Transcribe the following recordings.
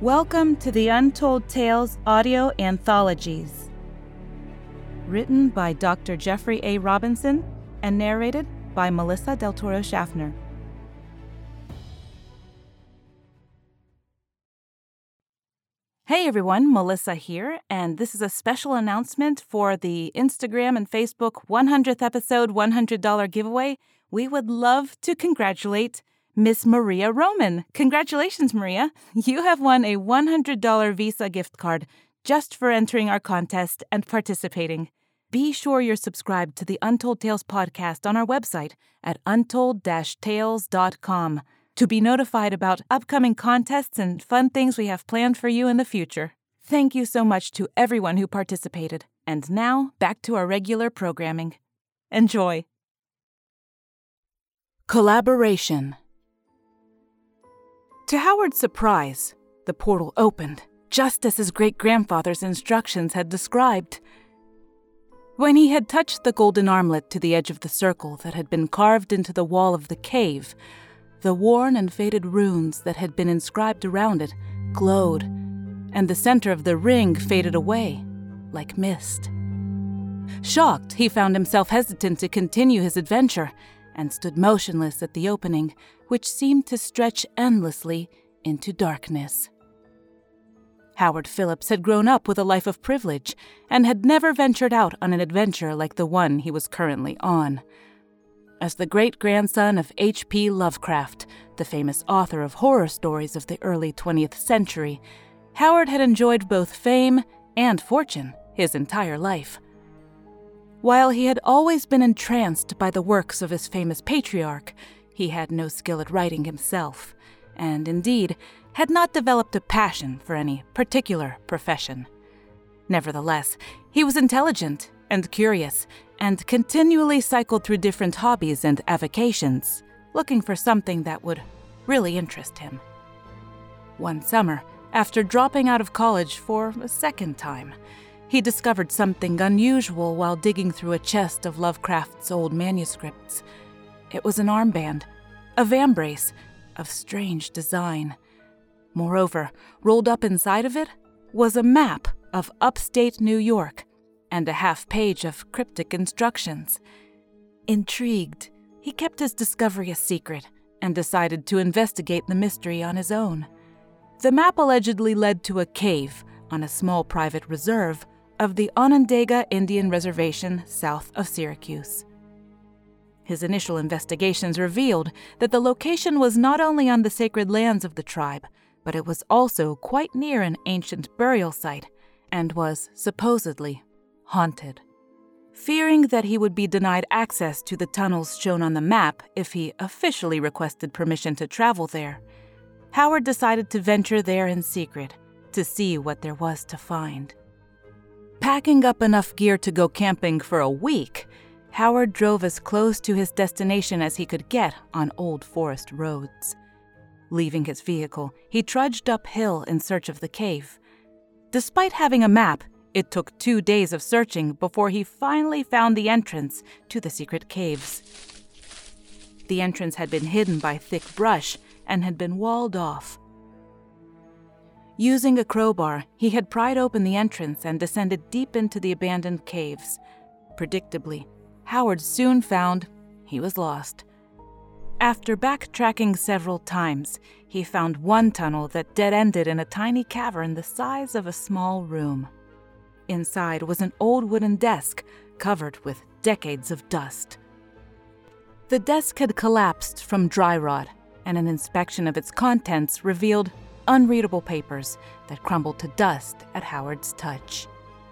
Welcome to the Untold Tales audio anthologies. Written by Dr. Jeffrey A. Robinson and narrated by Melissa Del Toro Schaffner. Hey everyone, Melissa here, and this is a special announcement for the Instagram and Facebook 100th episode $100 giveaway. We would love to congratulate Miss Maria Roman. Congratulations, Maria. You have won a $100 Visa gift card just for entering our contest and participating. Be sure you're subscribed to the Untold Tales podcast on our website at untold-tales.com to be notified about upcoming contests and fun things we have planned for you in the future. Thank you so much to everyone who participated. And now, back to our regular programming. Enjoy. Collaboration. To Howard's surprise, the portal opened, just as his great-grandfather's instructions had described. When he had touched the golden armlet to the edge of the circle that had been carved into the wall of the cave, the worn and faded runes that had been inscribed around it glowed, and the center of the ring faded away, like mist. Shocked, he found himself hesitant to continue his adventure, and stood motionless at the opening, which seemed to stretch endlessly into darkness. Howard Phillips had grown up with a life of privilege and had never ventured out on an adventure like the one he was currently on. As the great-grandson of H.P. Lovecraft, the famous author of horror stories of the early 20th century, Howard had enjoyed both fame and fortune his entire life. While he had always been entranced by the works of his famous patriarch, he had no skill at writing himself, and indeed had not developed a passion for any particular profession. Nevertheless, he was intelligent and curious, and continually cycled through different hobbies and avocations, looking for something that would really interest him. One summer, after dropping out of college for a second time, he discovered something unusual while digging through a chest of Lovecraft's old manuscripts. It was an armband, a vambrace of strange design. Moreover, rolled up inside of it was a map of upstate New York and a half-page of cryptic instructions. Intrigued, he kept his discovery a secret and decided to investigate the mystery on his own. The map allegedly led to a cave on a small private reserve of the Onondaga Indian Reservation south of Syracuse. His initial investigations revealed that the location was not only on the sacred lands of the tribe, but it was also quite near an ancient burial site and was supposedly haunted. Fearing that he would be denied access to the tunnels shown on the map if he officially requested permission to travel there, Howard decided to venture there in secret to see what there was to find. Packing up enough gear to go camping for a week, Howard drove as close to his destination as he could get on old forest roads. Leaving his vehicle, he trudged uphill in search of the cave. Despite having a map, it took 2 days of searching before he finally found the entrance to the secret caves. The entrance had been hidden by thick brush and had been walled off. Using a crowbar, he had pried open the entrance and descended deep into the abandoned caves. Predictably, Howard soon found he was lost. After backtracking several times, he found one tunnel that dead-ended in a tiny cavern the size of a small room. Inside was an old wooden desk covered with decades of dust. The desk had collapsed from dry rot, and an inspection of its contents revealed unreadable papers that crumbled to dust at Howard's touch.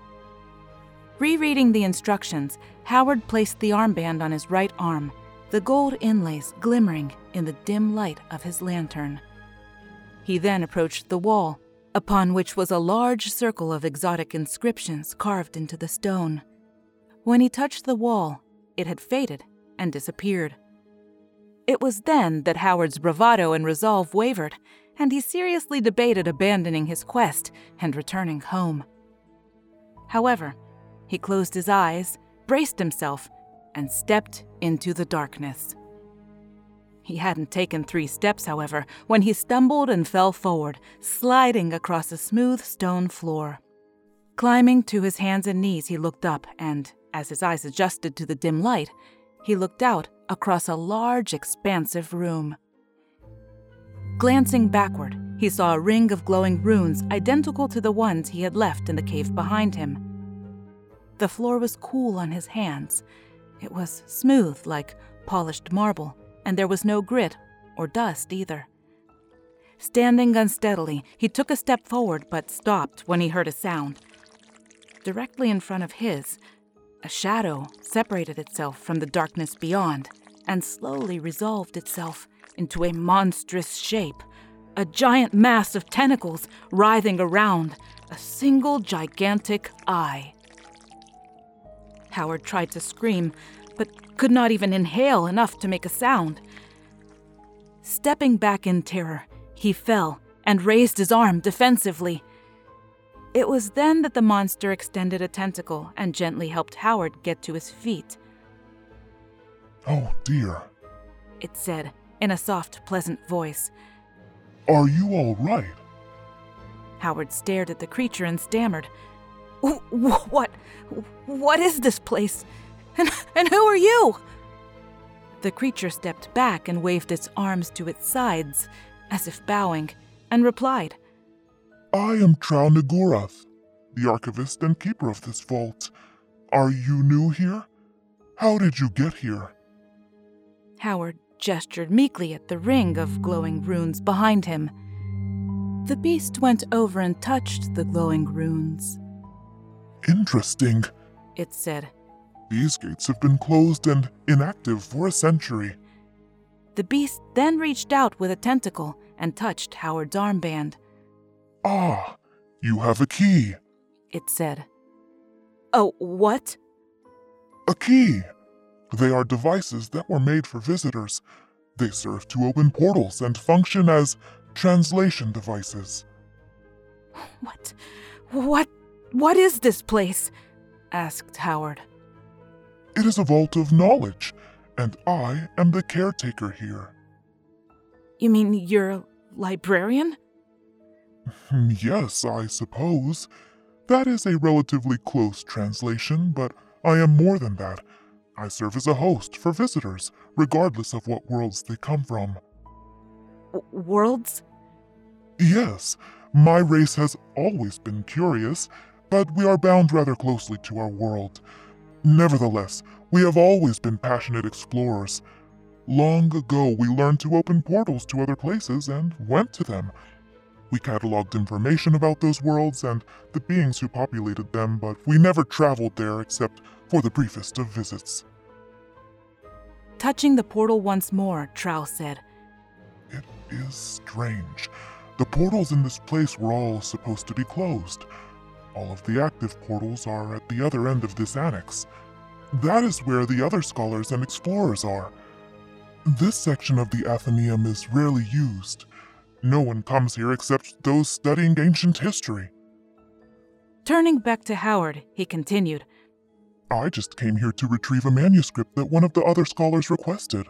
Rereading the instructions, Howard placed the armband on his right arm, the gold inlays glimmering in the dim light of his lantern. He then approached the wall, upon which was a large circle of exotic inscriptions carved into the stone. When he touched the wall, it had faded and disappeared. It was then that Howard's bravado and resolve wavered, and he seriously debated abandoning his quest and returning home. However, he closed his eyes, braced himself, and stepped into the darkness. He hadn't taken 3 steps, however, when he stumbled and fell forward, sliding across a smooth stone floor. Climbing to his hands and knees, he looked up, and, as his eyes adjusted to the dim light, he looked out across a large, expansive room. Glancing backward, he saw a ring of glowing runes identical to the ones he had left in the cave behind him. The floor was cool on his hands. It was smooth like polished marble, and there was no grit or dust either. Standing unsteadily, he took a step forward but stopped when he heard a sound. Directly in front of his, a shadow separated itself from the darkness beyond and slowly resolved itself into a monstrous shape, a giant mass of tentacles writhing around a single gigantic eye. Howard tried to scream, but could not even inhale enough to make a sound. Stepping back in terror, he fell and raised his arm defensively. It was then that the monster extended a tentacle and gently helped Howard get to his feet. "Oh dear," it said in a soft, pleasant voice. "Are you all right?" Howard stared at the creature and stammered, What is this place? And who are you?" The creature stepped back and waved its arms to its sides, as if bowing, and replied, "I am Trau Nigurath, the archivist and keeper of this vault. Are you new here? How did you get here?" Howard gestured meekly at the ring of glowing runes behind him. The beast went over and touched the glowing runes. "Interesting," it said. "These gates have been closed and inactive for a century." The beast then reached out with a tentacle and touched Howard's armband. "Ah, you have a key." It said. "Oh, what?" "A key. They are devices that were made for visitors. They serve to open portals and function as translation devices." What is this place?" asked Howard. "It is a vault of knowledge, and I am the caretaker here." "You mean you're a librarian?" "Yes, I suppose. That is a relatively close translation, but I am more than that. I serve as a host for visitors, regardless of what worlds they come from." Worlds? "Yes, my race has always been curious, but we are bound rather closely to our world. Nevertheless, we have always been passionate explorers. Long ago, we learned to open portals to other places and went to them. We cataloged information about those worlds and the beings who populated them, but we never traveled there except for the briefest of visits." Touching the portal once more, Trau said, "It is strange. The portals in this place were all supposed to be closed. All of the active portals are at the other end of this annex. That is where the other scholars and explorers are. This section of the Athenaeum is rarely used. No one comes here except those studying ancient history." Turning back to Howard, he continued, "I just came here to retrieve a manuscript that one of the other scholars requested."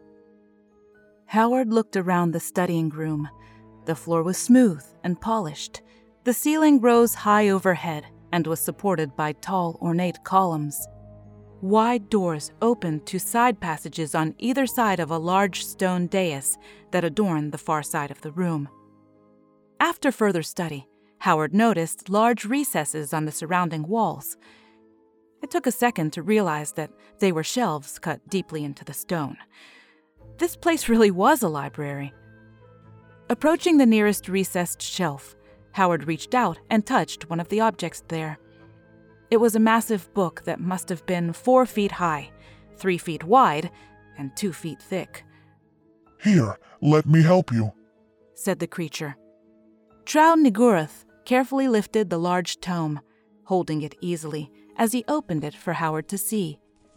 Howard looked around the studying room. The floor was smooth and polished. The ceiling rose high overhead and was supported by tall, ornate columns. Wide doors opened to side passages on either side of a large stone dais that adorned the far side of the room. After further study, Howard noticed large recesses on the surrounding walls. It took a second to realize that they were shelves cut deeply into the stone. This place really was a library. Approaching the nearest recessed shelf, Howard reached out and touched one of the objects there. It was a massive book that must have been 4 feet high, 3 feet wide, and 2 feet thick. "Here, let me help you," said the creature. Trau Nigurath carefully lifted the large tome, holding it easily as he opened it for Howard to see.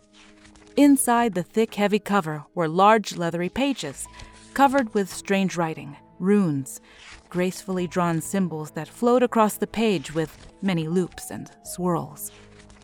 Inside the thick, heavy cover were large leathery pages, covered with strange writing, runes, gracefully drawn symbols that flowed across the page with many loops and swirls.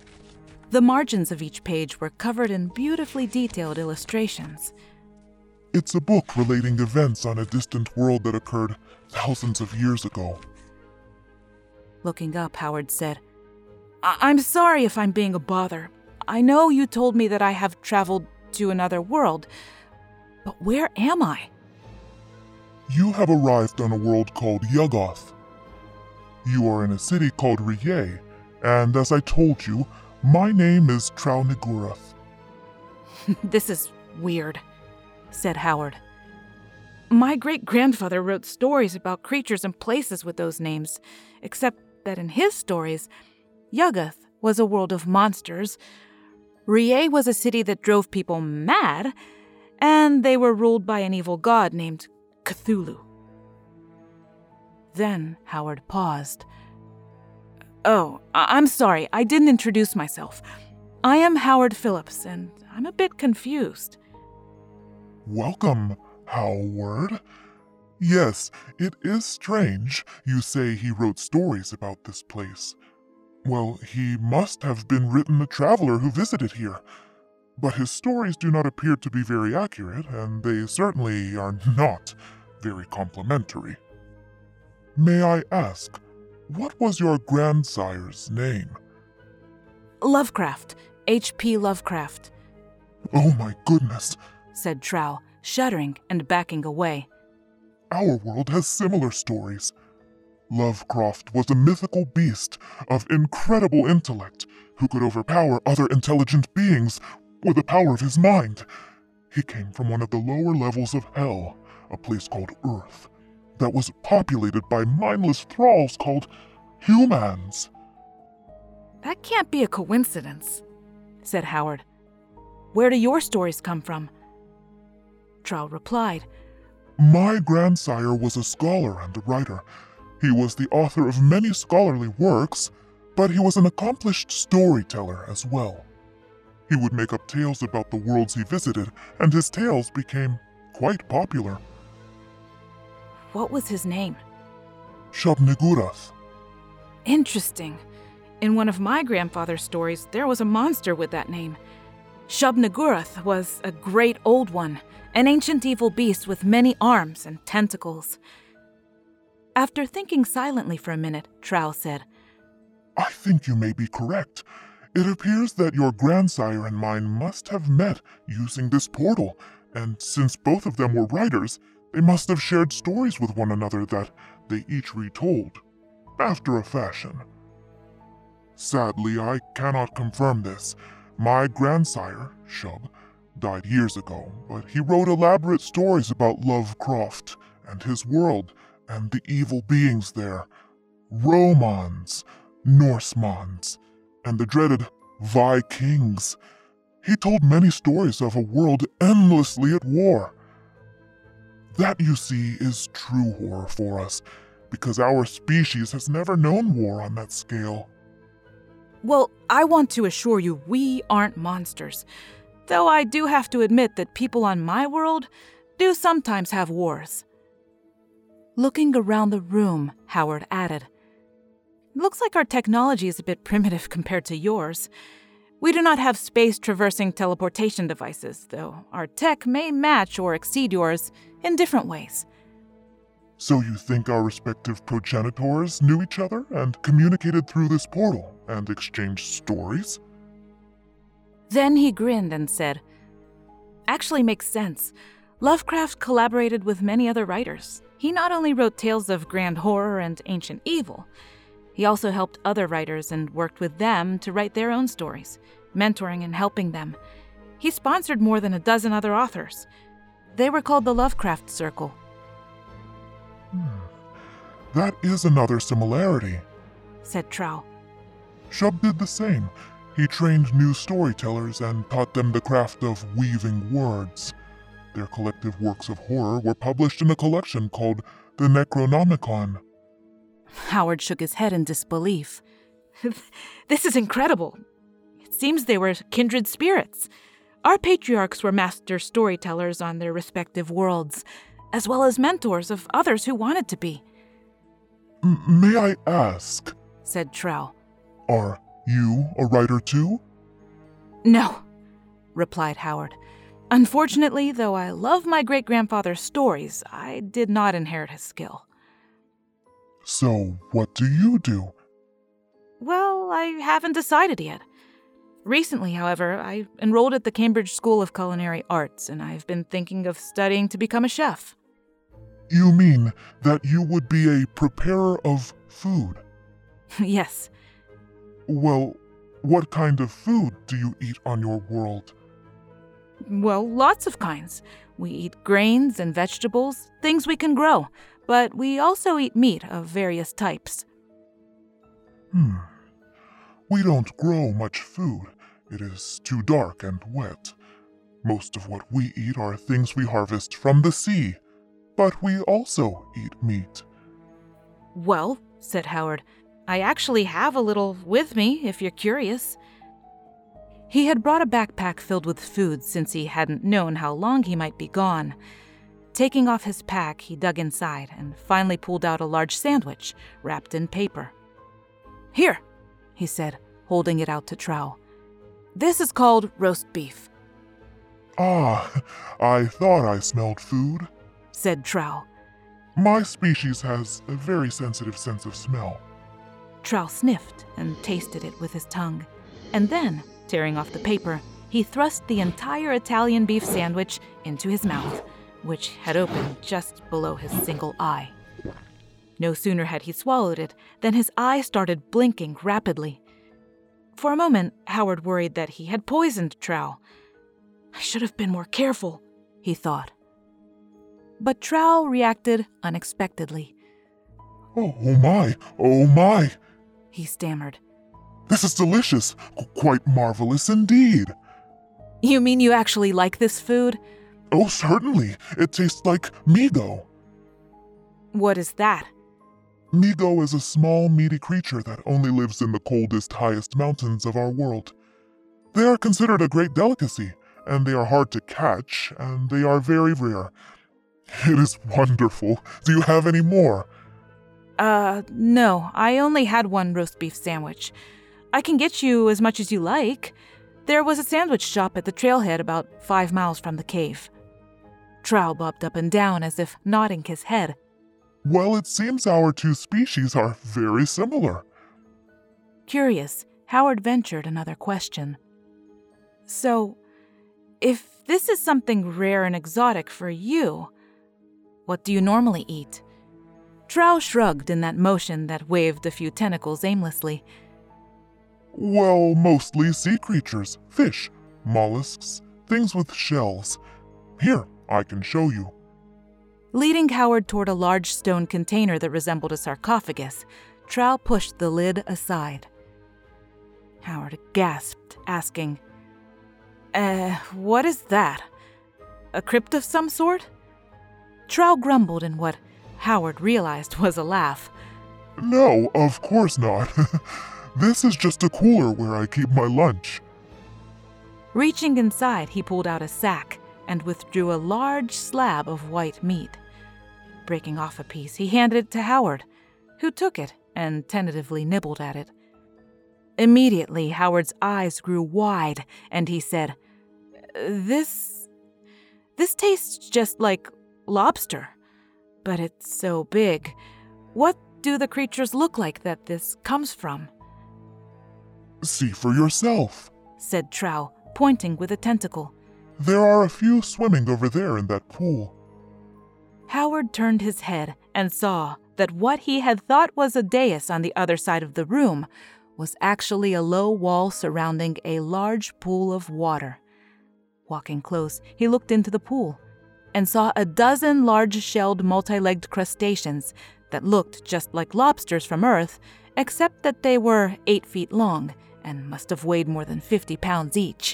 The margins of each page were covered in beautifully detailed illustrations. It's a book relating events on a distant world that occurred thousands of years ago. Looking up, Howard said, I'm sorry if I'm being a bother. I know you told me that I have traveled to another world, but where am I? You have arrived on a world called Yuggoth. You are in a city called Riye, and as I told you, my name is Trow Nigurath. This is weird, said Howard. My great-grandfather wrote stories about creatures and places with those names, except that in his stories, Yuggoth was a world of monsters, Riye was a city that drove people mad, and they were ruled by an evil god named Cthulhu. Then Howard paused. Oh, I'm sorry, I didn't introduce myself. I am Howard Phillips, and I'm a bit confused. Welcome, Howard. Yes, it is strange you say he wrote stories about this place. Well, he must have been written a traveler who visited here. But his stories do not appear to be very accurate, and they certainly are not very complimentary. May I ask, what was your grandsire's name? Lovecraft. H.P. Lovecraft. Oh my goodness, said Trow, shuddering and backing away. Our world has similar stories. Lovecraft was a mythical beast of incredible intellect who could overpower other intelligent beings with the power of his mind. He came from one of the lower levels of hell, a place called Earth, that was populated by mindless thralls called humans. That can't be a coincidence, said Howard. Where do your stories come from? Trow replied, My grandsire was a scholar and a writer. He was the author of many scholarly works, but he was an accomplished storyteller as well. He would make up tales about the worlds he visited, and his tales became quite popular. What was his name? Shub-Niggurath. Interesting. In one of my grandfather's stories, there was a monster with that name. Shub-Niggurath was a great old one, an ancient evil beast with many arms and tentacles. After thinking silently for a minute, Trow said, I think you may be correct. It appears that your grandsire and mine must have met using this portal, and since both of them were writers, they must have shared stories with one another that they each retold, after a fashion. Sadly, I cannot confirm this. My grandsire, Shub, died years ago, but he wrote elaborate stories about Lovecraft and his world and the evil beings there. Romans, Norsemons, and the dreaded Vikings. He told many stories of a world endlessly at war. That, you see, is true horror for us, because our species has never known war on that scale. Well, I want to assure you we aren't monsters, though I do have to admit that people on my world do sometimes have wars. Looking around the room, Howard added, Looks like our technology is a bit primitive compared to yours. We do not have space-traversing teleportation devices, though our tech may match or exceed yours in different ways. So you think our respective progenitors knew each other and communicated through this portal and exchanged stories? Then he grinned and said, Actually makes sense. Lovecraft collaborated with many other writers. He not only wrote tales of grand horror and ancient evil, he also helped other writers and worked with them to write their own stories, mentoring and helping them. He sponsored more than a dozen other authors. They were called the Lovecraft Circle. That is another similarity, said Trow. Shub did the same. He trained new storytellers and taught them the craft of weaving words. Their collective works of horror were published in a collection called the Necronomicon. Howard shook his head in disbelief. This is incredible. It seems they were kindred spirits. Our patriarchs were master storytellers on their respective worlds, as well as mentors of others who wanted to be. May I ask, said Trow, are you a writer too? No, replied Howard. Unfortunately, though I love my great-grandfather's stories, I did not inherit his skill. So, what do you do? Well, I haven't decided yet. Recently, however, I enrolled at the Cambridge School of Culinary Arts, and I've been thinking of studying to become a chef. You mean that you would be a preparer of food? Yes. Well, what kind of food do you eat on your world? Well, lots of kinds. We eat grains and vegetables, things we can grow, but we also eat meat of various types. We don't grow much food. It is too dark and wet. Most of what we eat are things we harvest from the sea, but we also eat meat. Well, said Howard, I actually have a little with me, if you're curious. He had brought a backpack filled with food since he hadn't known how long he might be gone. Taking off his pack, he dug inside and finally pulled out a large sandwich wrapped in paper. Here, he said, holding it out to Trow. This is called roast beef. Ah, I thought I smelled food, said Trow. My species has a very sensitive sense of smell. Trow sniffed and tasted it with his tongue, and then, tearing off the paper, he thrust the entire Italian beef sandwich into his mouth, which had opened just below his single eye. No sooner had he swallowed it than his eye started blinking rapidly. For a moment, Howard worried that he had poisoned Trow. I should have been more careful, he thought. But Trow reacted unexpectedly. Oh my, he stammered. This is delicious, quite marvelous indeed. You mean you actually like this food? Oh, certainly. It tastes like migo. What is that? Migo is a small, meaty creature that only lives in the coldest, highest mountains of our world. They are considered a great delicacy, and they are hard to catch, and they are very rare. It is wonderful. Do you have any more? No. I only had one roast beef sandwich. I can get you as much as you like. There was a sandwich shop at the trailhead about 5 miles from the cave. Trow bobbed up and down as if nodding his head. Well, it seems our two species are very similar. Curious, Howard ventured another question. So, if this is something rare and exotic for you, what do you normally eat? Trow shrugged in that motion that waved a few tentacles aimlessly. Well, mostly sea creatures, fish, mollusks, things with shells. Here, I can show you. Leading Howard toward a large stone container that resembled a sarcophagus, Trow pushed the lid aside. Howard gasped, asking, what is that? A crypt of some sort? Trow grumbled in what Howard realized was a laugh. No, of course not. This is just a cooler where I keep my lunch. Reaching inside, he pulled out a sack and withdrew a large slab of white meat. Breaking off a piece, he handed it to Howard, who took it and tentatively nibbled at it. Immediately, Howard's eyes grew wide, and he said, This tastes just like lobster, but it's so big. What do the creatures look like that this comes from? See for yourself, said Trow, pointing with a tentacle. There are a few swimming over there in that pool. Howard turned his head and saw that what he had thought was a dais on the other side of the room was actually a low wall surrounding a large pool of water. Walking close, he looked into the pool and saw a dozen large-shelled, multi-legged crustaceans that looked just like lobsters from Earth, except that they were 8 feet long and must have weighed more than 50 pounds each.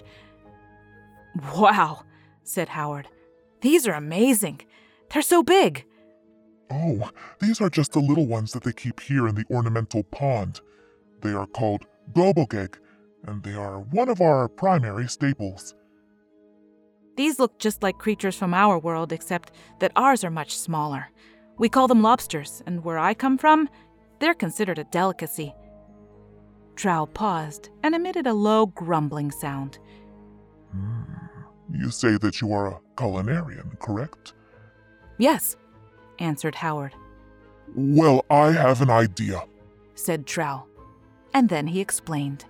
Wow, said Howard. These are amazing. They're so big. Oh, these are just the little ones that they keep here in the ornamental pond. They are called gobogeg, and they are one of our primary staples. These look just like creatures from our world, except that ours are much smaller. We call them lobsters, and where I come from, they're considered a delicacy. Trow paused and emitted a low grumbling sound. You say that you are a culinarian, correct? Yes, answered Howard. Well, I have an idea, said Trow, and then he explained.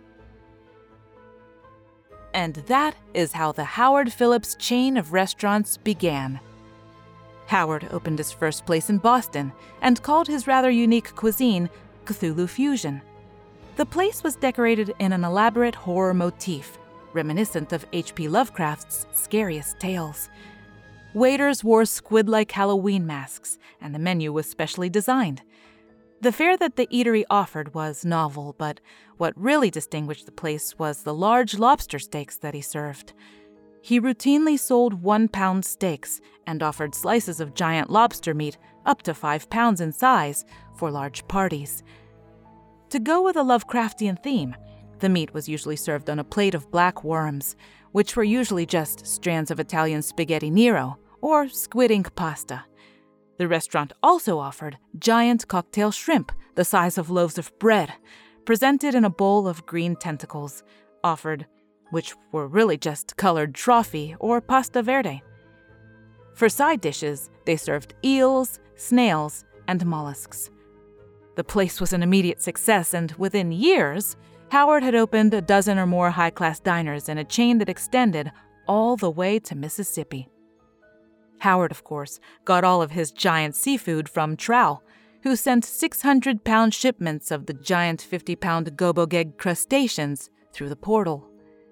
And that is how the Howard Phillips chain of restaurants began. Howard opened his first place in Boston and called his rather unique cuisine Cthulhu Fusion. The place was decorated in an elaborate horror motif, reminiscent of H.P. Lovecraft's Scariest Tales. Waiters wore squid-like Halloween masks, and the menu was specially designed. The fare that the eatery offered was novel, but what really distinguished the place was the large lobster steaks that he served. He routinely sold 1-pound steaks and offered slices of giant lobster meat up to 5 pounds in size for large parties. To go with a Lovecraftian theme, the meat was usually served on a plate of black worms, which were usually just strands of Italian spaghetti nero or squid ink pasta. The restaurant also offered giant cocktail shrimp the size of loaves of bread, presented in a bowl of green tentacles, which were really just colored trophy or pasta verde. For side dishes, they served eels, snails, and mollusks. The place was an immediate success, and within years, Howard had opened a dozen or more high-class diners in a chain that extended all the way to Mississippi. Howard, of course, got all of his giant seafood from Trow, who sent 600-pound shipments of the giant 50-pound gobogeg crustaceans through the portal.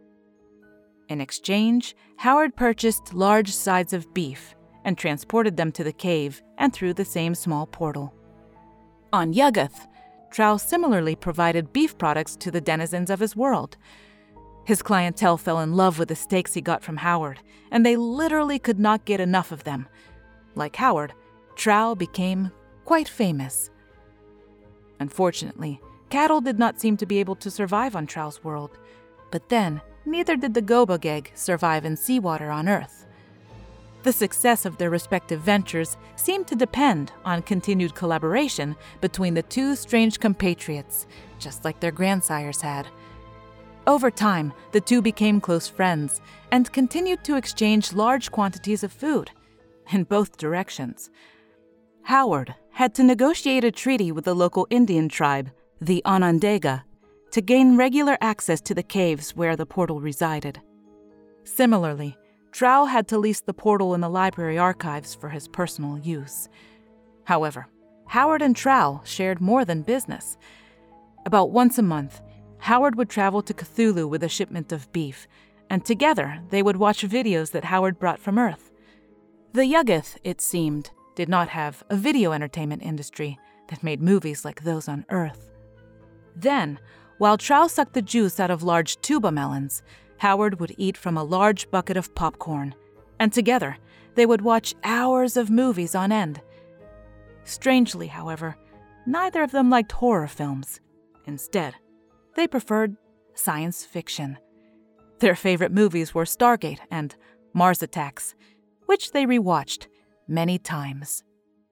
In exchange, Howard purchased large sides of beef and transported them to the cave and through the same small portal. On Yuggoth, Trow similarly provided beef products to the denizens of his world. His clientele fell in love with the steaks he got from Howard, and they literally could not get enough of them. Like Howard, Trow became quite famous. Unfortunately, cattle did not seem to be able to survive on Trow's world, but then neither did the gobogeg survive in seawater on Earth. The success of their respective ventures seemed to depend on continued collaboration between the two strange compatriots, just like their grandsires had. Over time, the two became close friends and continued to exchange large quantities of food, in both directions. Howard had to negotiate a treaty with the local Indian tribe, the Onondaga, to gain regular access to the caves where the portal resided. Similarly, Trow had to lease the portal in the library archives for his personal use. However, Howard and Trow shared more than business. About once a month, Howard would travel to Cthulhu with a shipment of beef, and together they would watch videos that Howard brought from Earth. The Yuggoth, it seemed, did not have a video entertainment industry that made movies like those on Earth. Then, while Trow sucked the juice out of large tuba melons, Howard would eat from a large bucket of popcorn, and together they would watch hours of movies on end. Strangely, however, neither of them liked horror films. Instead, they preferred science fiction. Their favorite movies were Stargate and Mars Attacks, which they rewatched many times.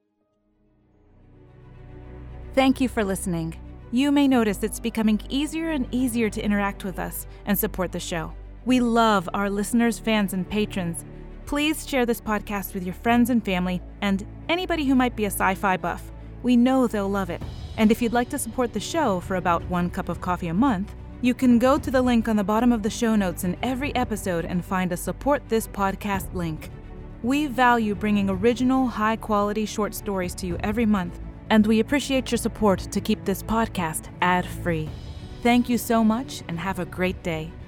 Thank you for listening. You may notice it's becoming easier and easier to interact with us and support the show. We love our listeners, fans, and patrons. Please share this podcast with your friends and family and anybody who might be a sci-fi buff. We know they'll love it. And if you'd like to support the show for about 1 cup of coffee a month, you can go to the link on the bottom of the show notes in every episode and find a Support This Podcast link. We value bringing original, high-quality short stories to you every month, and we appreciate your support to keep this podcast ad-free. Thank you so much, and have a great day.